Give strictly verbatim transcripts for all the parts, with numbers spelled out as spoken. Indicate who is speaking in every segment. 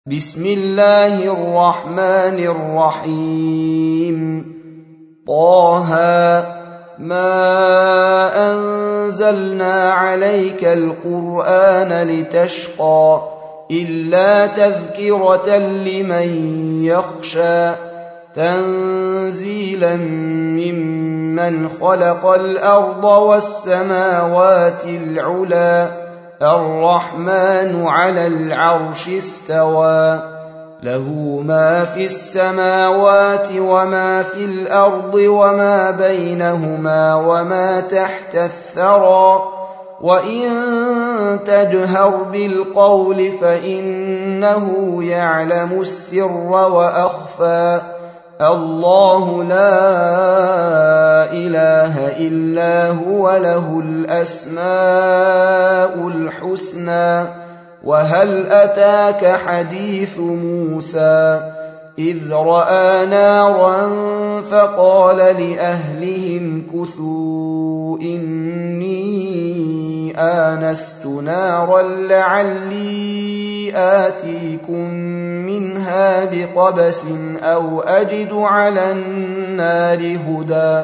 Speaker 1: بسم الله الرحمن الرحيم طه ما أنزلنا عليك القرآن لتشقى إلا تذكرة لمن يخشى تنزيلا ممن خلق الأرض والسماوات العلى الرحمن على العرش استوى له ما في السماوات وما في الأرض وما بينهما وما تحت الثرى وإن تجهر بالقول فإنه يعلم السر وأخفى الله لا إله إلا هو له الأسماء الحسنى وهل أتاك حديث موسى إذ رأى نارا فقال لأهلهم كثوا إني آنست نارا لعلي آتيكم منها بقبس أو أجد على النار هدى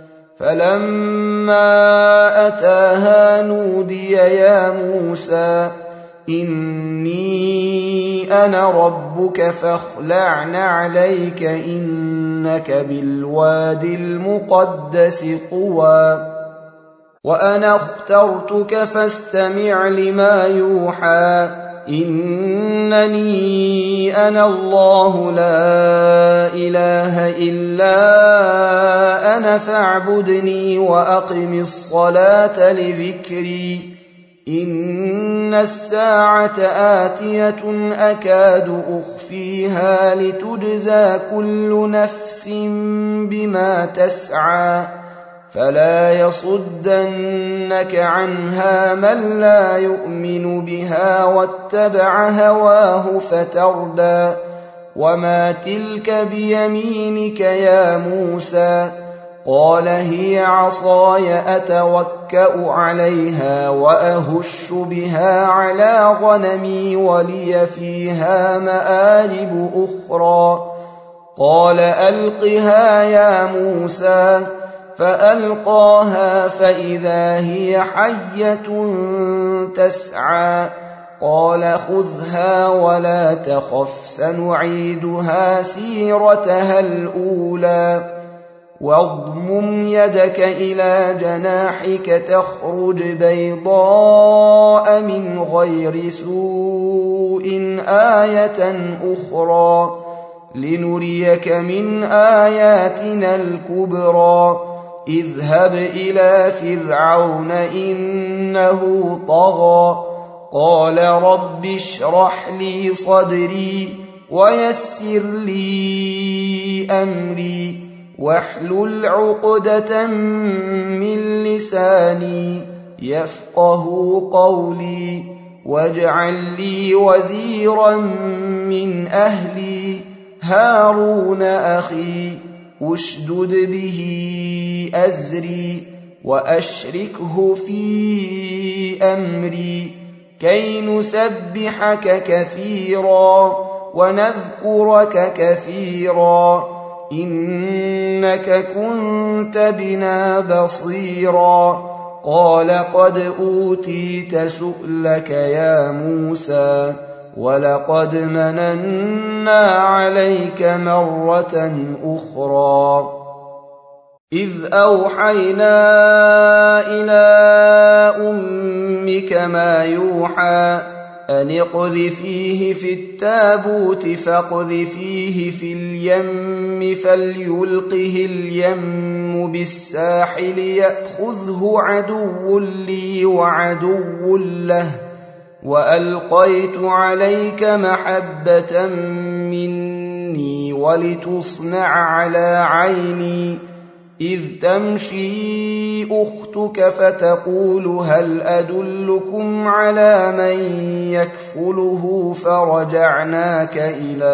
Speaker 1: فلما أتاها نودي يا موسى إني أنا ربك فاخلع نعليك إنك بالواد المقدس طوى وأنا اخترتك فاستمع لما يوحى إنني أنا الله لا إله إلا أنا فاعبدني وأقم الصلاة لذكري إن الساعة آتية أكاد أخفيها لتجزى كل نفس بما تسعى فلا يصدنك عنها من لا يؤمن بها واتبع هواه فتردى وما تلك بيمينك يا موسى قال هي عصاي أتوكأ عليها وأهش بها على غنمي ولي فيها مآرب أخرى قال ألقها يا موسى فألقاها فإذا هي حية تسعى قال خذها ولا تخف سنعيدها سيرتها الأولى واضمم يدك إلى جناحك تخرج بيضاء من غير سوء آية أخرى لنريك من آياتنا الكبرى اذهب إلى فرعون إنه طغى قال رب اشرح لي صدري ويسر لي أمري واحلل عقدة من لساني يفقه قولي واجعل لي وزيرا من أهلي هارون أخي اشدد به أزري وأشركه في أمري كي نسبحك كثيرا ونذكرك كثيرا إنك كنت بنا بصيرا قال قد أوتيت سؤلك يا موسى ولقد مننا عليك مرة أخرى إذ أوحينا إلى أمك ما يوحى أن اقذفيه في التابوت فاقذفيه في اليم فليلقه اليم بالساحل يأخذه عدو لي وعدو له وألقيت عليك محبة مني ولتصنع على عيني إذ تمشي أختك فتقول هل أدلكم على من يكفله فرجعناك إلى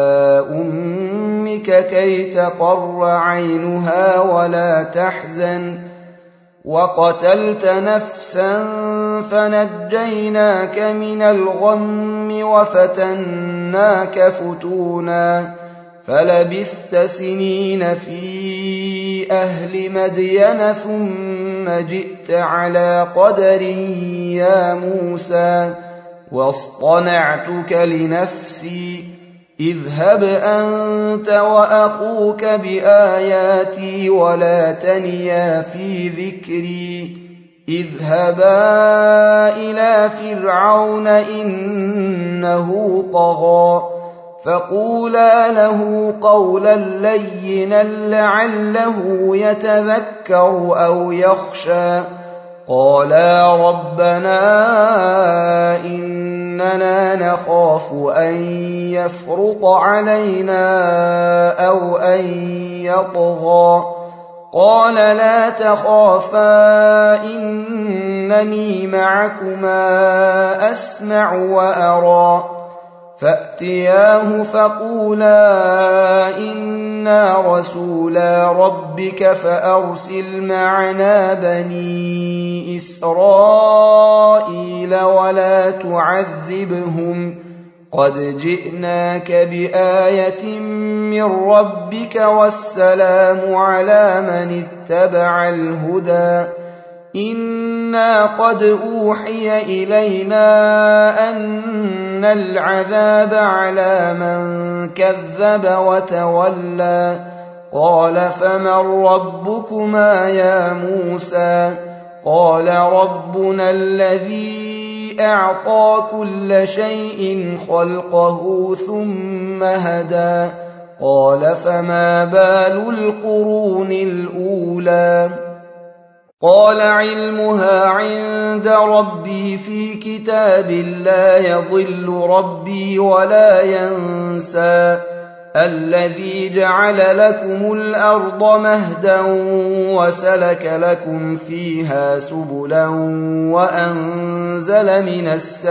Speaker 1: أمك كي تقر عينها ولا تحزن وقتلت نفسا فنجيناك من الغم وفتنا فَتَنَّاكَ فُتُونًا فَلَبِثْتَ سِنِينَ فِي أَهْلِ مَدْيَنَ ثُمَّ جِئْتَ عَلَىٰ قَدَرٍ يَا مُوسَىٰ وَاصْطَنَعْتُكَ لِنَفْسِي اذْهَبْ أَنتَ وَأَخُوكَ بِآيَاتِي وَلَا تَنِيَا فِي ذِكْرِي اذْهَبَا إِلَىٰ فِرْعَوْنَ إِنَّهُ طَغَىٰ فَقُولَا لَهُ قَوْلًا لَّيِّنًا لَّعَلَّهُ يَتَذَكَّرُ أَوْ يَخْشَىٰ قَالَا رَبَّنَا إِنَّنَا نَخَافُ أَن يَفْرُطَ عَلَيْنَا أَوْ أَن يَطْغَىٰ قَالَ لَا تَخَافَا إِنَّنِي مَعَكُمَا أَسْمَعُ وَأَرَىٰ فَأْتِيَاهُ فَقُولَا إِنَّا رَسُولَا رَبِّكَ فَأَرْسِلْ مَعَنَا بَنِي إِسْرَائِيلَ وَلَا تُعَذِّبْهُمْ قَدْ جِئْنَاكَ بِآيَةٍ مِّن رَّبِّكَ وَالسَّلَامُ عَلَىٰ مَنِ اتَّبَعَ الْهُدَىٰ إِنَّا قَدْ أُوحِيَ إِلَيْنَا أَنَّ الْعَذَابَ عَلَىٰ مَن كَذَّبَ وَتَوَلَّىٰ قَالَ فَمَن رَّبُّكُمَا يَا مُوسَىٰ قَالَ رَبُّنَا الَّذِي أَعْطَىٰ كُلَّ شَيْءٍ خَلْقَهُ ثُمَّ هَدَىٰ قَالَ فَمَا بَالُ الْقُرُونِ الْأُولَىٰ قَالَ عِلْمُهَا عِندَ رَبِّي فِي كِتَابٍ لَّا يَضِلُّ رَبِّي وَلَا يَنسَى الَّذِي جَعَلَ لَكُمُ الْأَرْضَ مَهْدًا وَسَلَكَ لَكُمْ فِيهَا سُبُلًا وَأَنزَلَ مِنَ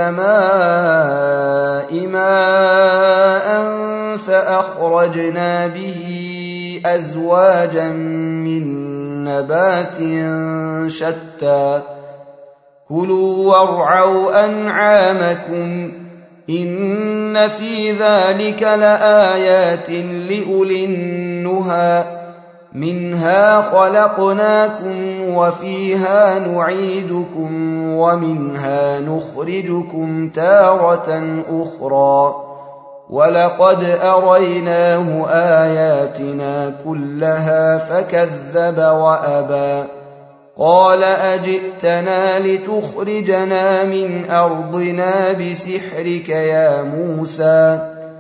Speaker 1: السَّمَاءِ مَاءً فَأَخْرَجْنَا بِهِ أَزْوَاجًا مِّن نَّبَاتٍ شَتَّىٰ كُلُوا وَارْعَوْا أَنْعَامَكُمْ إِنَّ فِي ذَلِكَ لَآيَاتٍ لِّأُولِي النُّهَىٰ مِنْهَا خَلَقْنَاكُمْ وَفِيهَا نُعِيدُكُمْ وَمِنْهَا نُخْرِجُكُمْ تَارَةً أُخْرَىٰ وَلَقَدْ أَرَيْنَاهُ آيَاتِنَا كُلَّهَا فَكَذَّبَ وَأَبَىٰ قَالَ أَجِئْتَنَا لِتُخْرِجَنَا مِنْ أَرْضِنَا بِسِحْرِكَ يَا مُوسَىٰ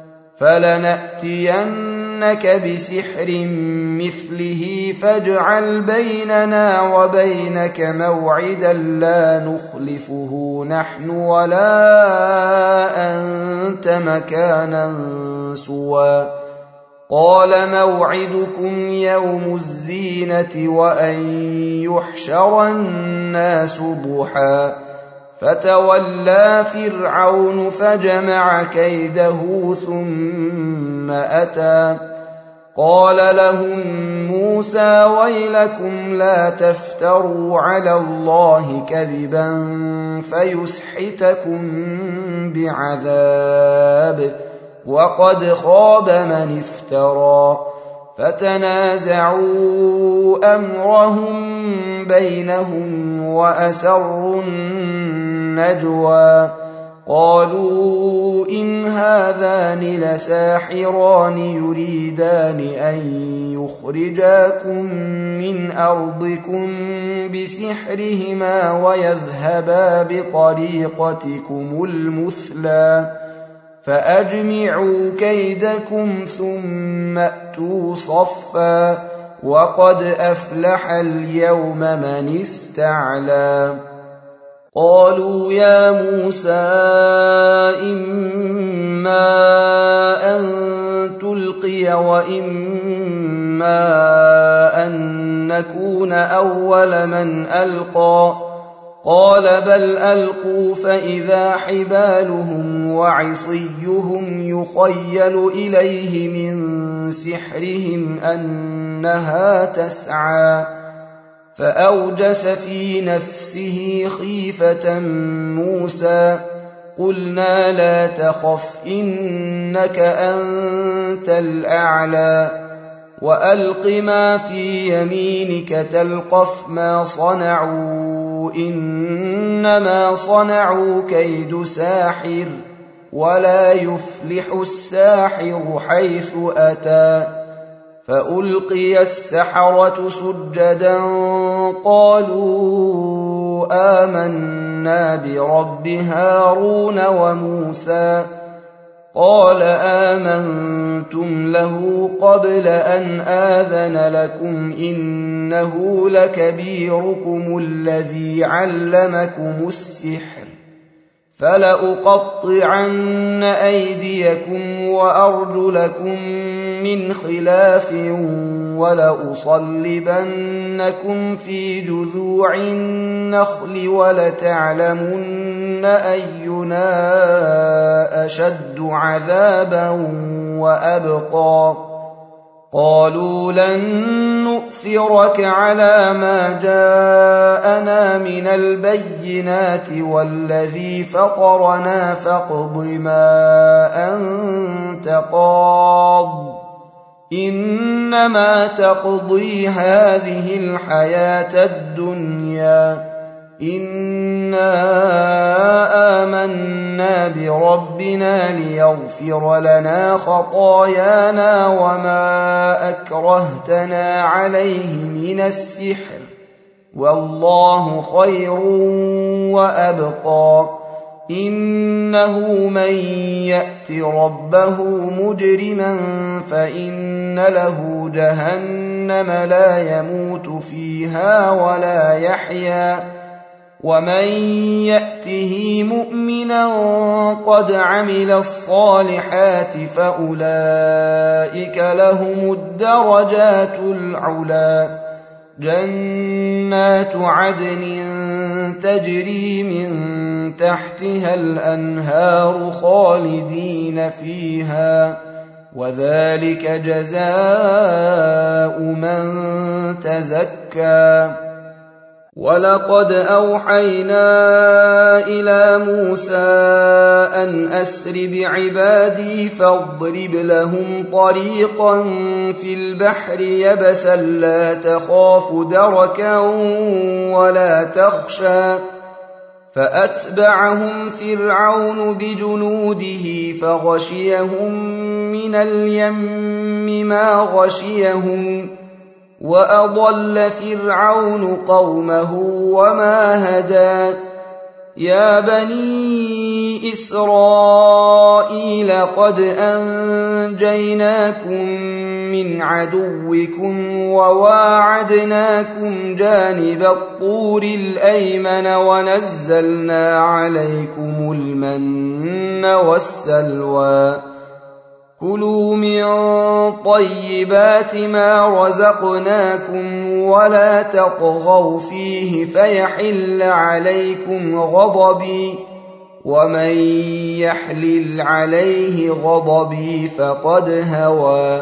Speaker 1: فَلَنَأْتِيَنَّكَ بِسِحْرٍ مِّثْلِهِ فَاجْعَلْ بَيْنَنَا وَبَيْنَكَ مَوْعِدًا لَّا نُخْلِفُهُ نَحْنُ وَلَا أَنتَ مَكَانًا سُوًى قَالَ مَوْعِدُكُمْ يَوْمُ الزِّينَةِ وَأَن يُحْشَرَ النَّاسُ ضُحًى فَتَوَلَّىٰ فِرْعَوْنُ فَجَمَعَ كَيْدَهُ ثُمَّ أَتَىٰ قَالَ لَهُم مُّوسَىٰ وَيْلَكُمْ لَا تَفْتَرُوا عَلَى اللَّهِ كَذِبًا فَيُسْحِتَكُم بِعَذَابٍ وَقَدْ خَابَ مَنِ افْتَرَىٰ فَتَنَازَعُوا أَمْرَهُم بَيْنَهُمْ وَأَسَرُّوا النَّجْوَىٰ قَالُوا إِنْ هَٰذَانِ لَسَاحِرَانِ يُرِيدَانِ أَن يُخْرِجَاكُم مِّنْ أَرْضِكُم بِسِحْرِهِمَا وَيَذْهَبَا بِطَرِيقَتِكُمُ الْمُثْلَىٰ فَأَجْمِعُوا كَيْدَكُمْ ثُمَّ ائْتُوا صَفًّا وَقَدْ أَفْلَحَ الْيَوْمَ مَنِ اسْتَعْلَىٰ قَالُوا يَا مُوسَىٰ إِمَّا أَن تُلْقِيَ وَإِمَّا أَن نَّكُونَ أَوَّلَ مَنْ أَلْقَىٰ قَالَ بَلْ أَلْقُوا فَإِذَا حِبَالُهُمْ وَعِصِيُّهُمْ يُخَيَّلُ إِلَيْهِ مِن سِحْرِهِمْ أَنَّهَا تَسْعَىٰ فَأَوْجَسَ فِي نَفْسِهِ خِيفَةً مُّوسَىٰ قلنا لا تخف إنك أنت الأعلى وألق ما في يمينك تلقف ما صنعوا إنما صنعوا كيد ساحر ولا يفلح الساحر حيث أتى فألقي السحرة سجدا قالوا آمنا برب هارون وموسى قال آمنتم له قبل أن آذن لكم إنه لكبيركم الذي علمكم السحر فلأقطعن أيديكم وأرجلكم من خلاف ولأصلبنكم في جذوع النخل ولتعلمن أينا أشد عذابا وأبقى قالوا لن نؤثرك على ما جاءنا من البينات والذي فطرنا فاقض ما أنت قاض إنما تقضي هذه الحياة الدنيا إنا آمنا بربنا ليغفر لنا خطايانا وما أكرهتنا عليه من السحر والله خير وأبقى إنه من يأت ربه مجرما فإن له جهنم لا يموت فيها ولا يحيا ومن يأته مؤمنا قد عمل الصالحات فأولئك لهم الدرجات العلى جنات عدن تجري من تحتها الأنهار خالدين فيها وذلك جزاء من تزكى ولقد أوحينا إلى موسى أن أسر بعبادي فاضرب لهم طريقا في البحر يبسا لا تخاف دركا ولا تخشى فأتبعهم فرعون بجنوده فغشيهم من اليم ما غشيهم وأضل فرعون قومه وما هدى يا بني إسرائيل قد أنجيناكم من عدوكم وواعدناكم جانب الطور الأيمن ونزلنا عليكم المن والسلوى كلوا من طيبات ما رزقناكم ولا تطغوا فيه فيحل عليكم غضبي ومن يحلل عليه غضبي فقد هوى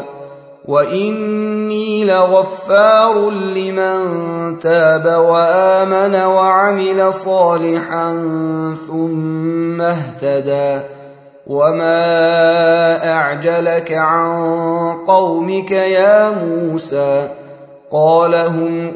Speaker 1: وإني لغفار لمن تاب وآمن وعمل صالحا ثم اهتدى وما أعجلك عن قومك يا موسى قال هم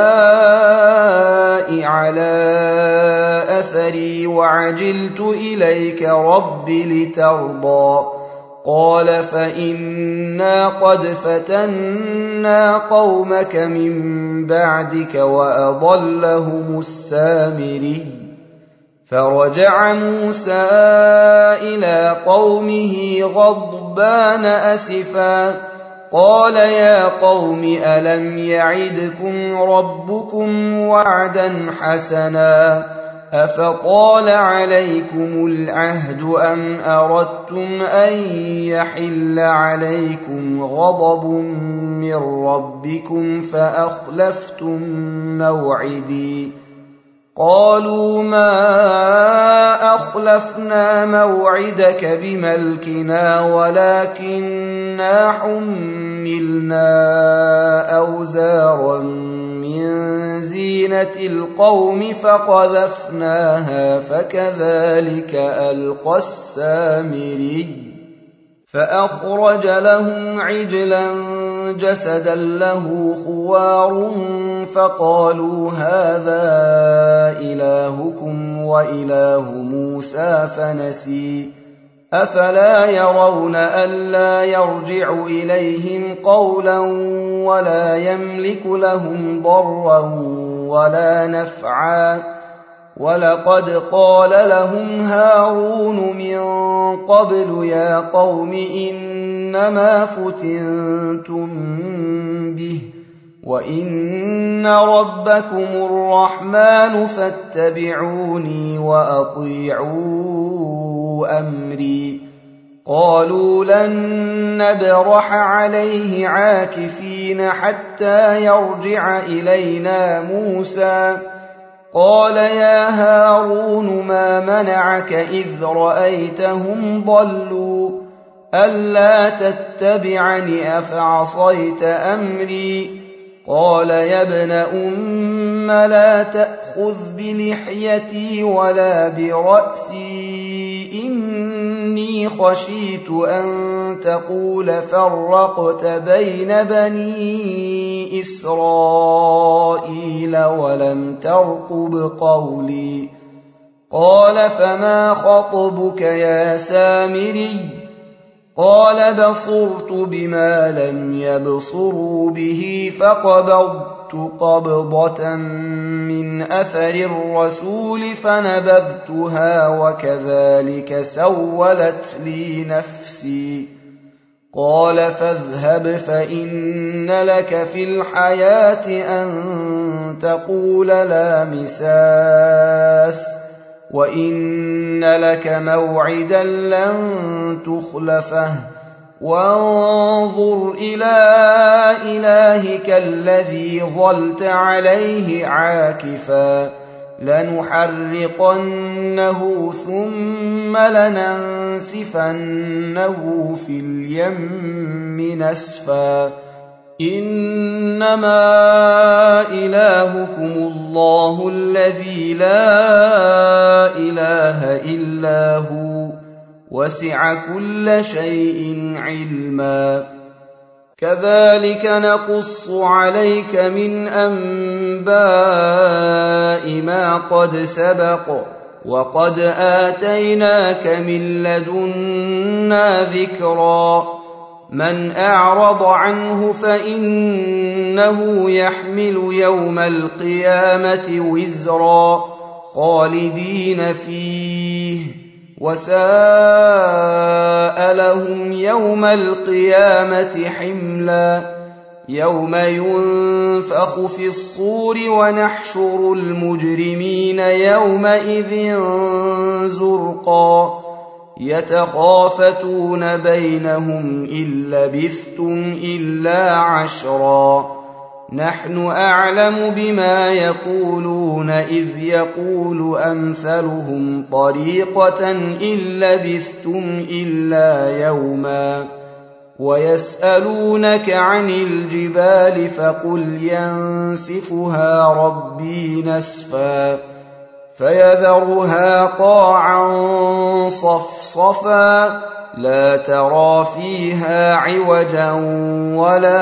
Speaker 1: أولئك على أثري وعجلت إليك رب لترضى قال فإنا قد فتنا قومك من بعدك وأضلهم السامري فرجع موسى إلى قومه غضبان أسفا قال يا قوم ألم يعدكم ربكم وعدا حسنا أفطال عليكم العهد أم أردتم أن يحل عليكم غضب من ربكم فأخلفتم موعدي قالوا ما أخلفنا موعدك بملكنا ولكننا حملنا أوزارا من زينة القوم فقذفناها فكذلك ألقى السامري فأخرج لهم عجلا جسدا له خوار فقالوا هذا إلهكم وإله موسى فنسي أفلا يرون ألا يرجع إليهم قولا ولا يملك لهم ضرا ولا نفعا ولقد قال لهم هارون من قبل يا قوم إنما فتنتم به وإن ربكم الرحمن فاتبعوني وأطيعوا أمري قالوا لن نبرح عليه عاكفين حتى يرجع إلينا موسى قال يا هارون ما منعك إذ رأيتهم ضلوا ألا تتبعني أفعصيت أمري قال يا ابن أم لا تأخذ بلحيتي ولا برأسي إني خشيت أن تقول فرقت بين بني إسرائيل ولم ترقب قولي قال فما خطبك يا سامري قال بصرت بما لم يبصروا به فقبضت قبضة من أثر الرسول فنبذتها وكذلك سولت لي نفسي قال فاذهب فإن لك في الحياة أن تقول لا مساس وإن لك موعدا لن تخلفه وانظر إلى إلهك الذي ظلت عليه عاكفا لنحرقنه ثم لننسفنه في اليم نسفا إنما إلهكم الله الذي لا إله إلا هو وسع كل شيء علما كذلك نقص عليك من أنباء ما قد سبق وقد آتيناك من لدنا ذكرا من أعرض عنه فإنه يحمل يوم القيامة وزرا خالدين فيه وساء لهم يوم القيامة حملا يوم ينفخ في الصور ونحشر المجرمين يومئذ زرقا يتخافتون بينهم إن لبثتم إلا عشرا نحن أعلم بما يقولون إذ يقول أمثلهم طريقة إن لبثتم إلا يوما ويسألونك عن الجبال فقل ينسفها ربي نسفا فيذرها قاعا صفصفا لا ترى فيها عوجا ولا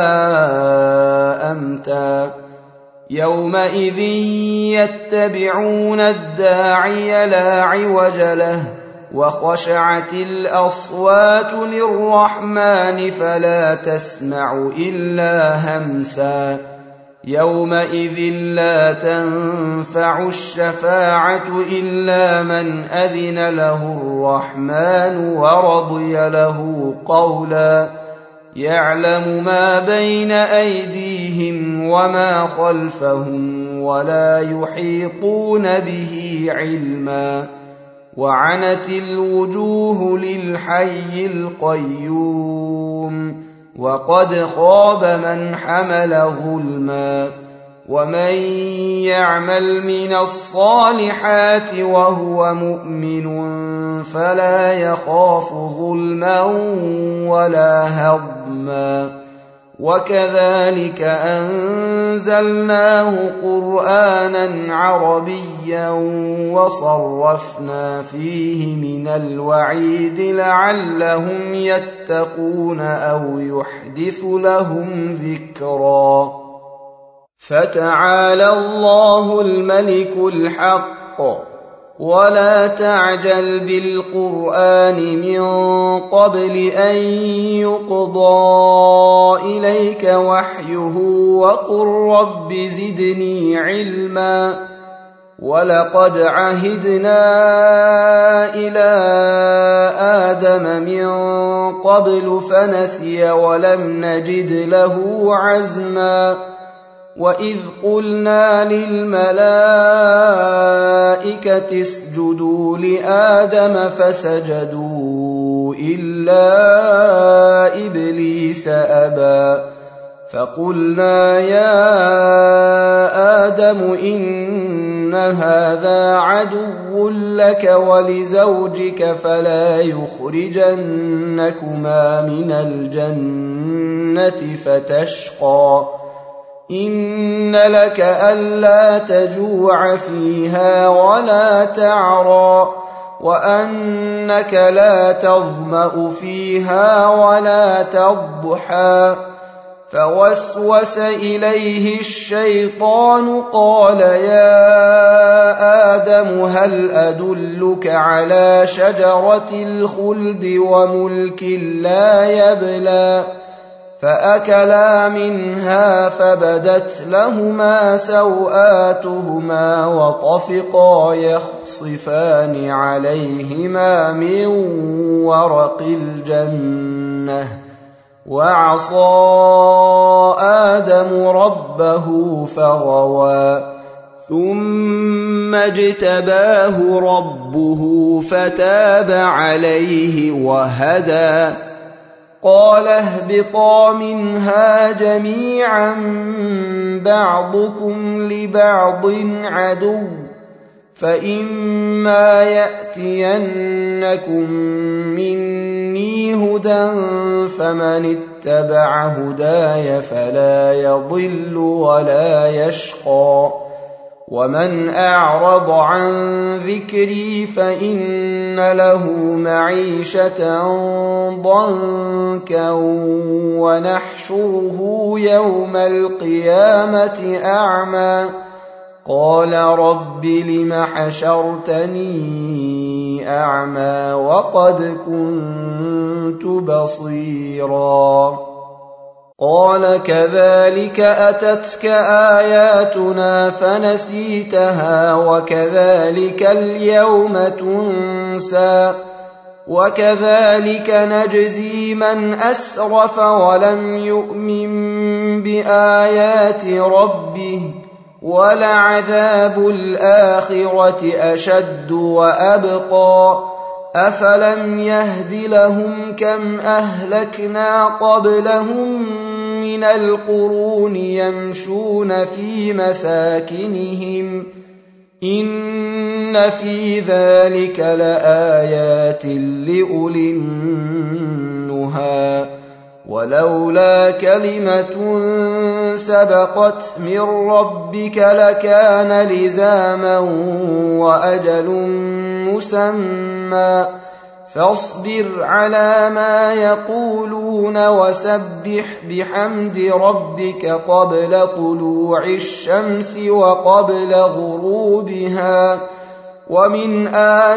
Speaker 1: أمتا يومئذ يتبعون الداعي لا عوج له وخشعت الأصوات للرحمن فلا تسمع إلا همسا يومئذ لا تنفع الشفاعة إلا من أذن له الرحمن ورضي له قولا يعلم ما بين أيديهم وما خلفهم ولا يحيطون به علما وعنت الوجوه للحي القيوم وقد خاب من حمل ظلما ومن يعمل من الصالحات وهو مؤمن فلا يخاف ظلما ولا هضما وكذلك أنزلناه قرآنا عربيا وصرفنا فيه من الوعيد لعلهم يتقون أو يحدث لهم ذكرا. فتعالى الله الملك الحق، ولا تعجل بالقرآن من قبل أن يقضى إليك وحيه وقل رب زدني علما. ولقد عهدنا إلى آدم من قبل فنسي ولم نجد له عزما. وإذ قلنا للملائكة اسجدوا لآدم فسجدوا إلا إبليس أبى. فقلنا يا آدم إن هذا عدو لك ولزوجك فلا يخرجنكما من الجنة فتشقى. إن لك ألا تجوع فيها ولا تعرى وأنك لا تظمأ فيها ولا تضحى. فوسوس إليه الشيطان قال يا آدم هل أدلك على شجرة الخلد وملك لا يبلى. فأكلا منها فبدت لهما سوآتهما وطفقا يخصفان عليهما من ورق الجنة. وعصى آدم ربه فغوى ثم اجتباه ربه فتاب عليه وهدى. قال اهبطا منها جميعا بعضكم لبعض عدو فإما يأتينكم مني هدى فمن اتبع هداي فلا يضل ولا يشقى. ومن أعرض عن ذكري فإن له معيشة ضنكا ونحشره يوم القيامة أعمى. قال رب لم حشرتني أعمى وقد كنت بصيرا. قال كذلك أتتك آياتنا فنسيتها وكذلك اليوم تنسى. وكذلك نجزي من أسرف ولم يؤمن بآيات ربه ولعذاب الآخرة أشد وأبقى. أفلم يهد لهم كم أهلكنا قبلهم من القرون يمشون في مساكنهم إن في ذلك لآيات لأولي النهى. ولولا كلمة سبقت من ربك لكان لزاما وأجل مسمى. فاصبر على ما يقولون وسبح بحمد ربك قبل طلوع الشمس وقبل غروبها ومن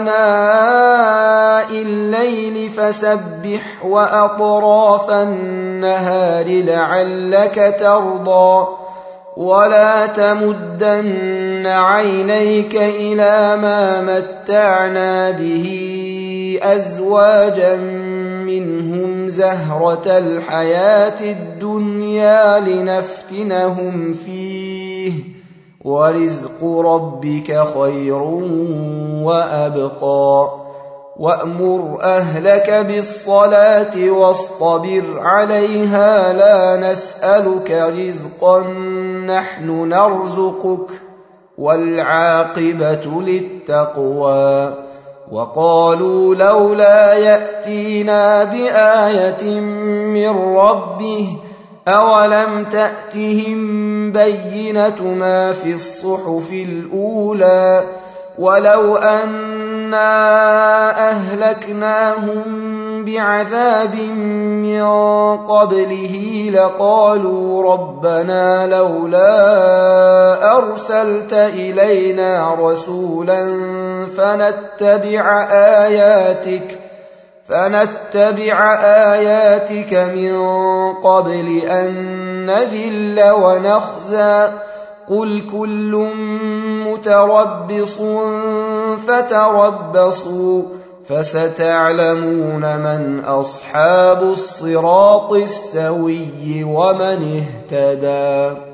Speaker 1: آناء الليل فسبح وأطراف النهار لعلك ترضى. ولا تمدن عينيك إلى ما متعنا به أزواجا منهم زهرة الحياة الدنيا لنفتنهم فيه ورزق ربك خير وأبقى. وأمر أهلك بالصلاة واصطبر عليها لا نسألك رزقا نحن نرزقك والعاقبة للتقوى. وقالوا لولا يأتينا بآية من ربه أولم تأتهم بينة ما في الصحف الأولى ولو أنا أهلكناهم بعذاب من قبله لقالوا ربنا لولا أرسلت إلينا رسولا فنتبع آياتك فنتبع آياتك من قبل أن نذل ونخزى قل كل متربص فتربصوا فستعلمون من أصحاب الصراط السوي ومن اهتدى.